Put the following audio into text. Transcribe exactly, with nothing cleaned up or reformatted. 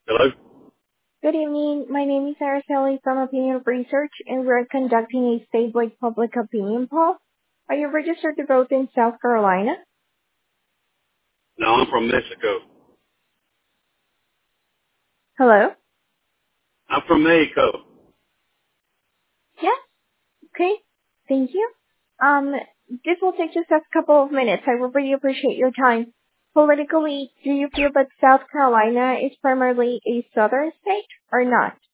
Hello? Good evening. My name is Araceli from Opinion Research, and we're conducting a statewide public opinion poll. Are you registered to vote in South Carolina? No, I'm from Mexico. Hello? I'm from Mexico. Yeah. Okay. Thank you. Um, this will take just a couple of minutes. I will really appreciate your time. Politically, do you feel that South Carolina is primarily a southern state or not?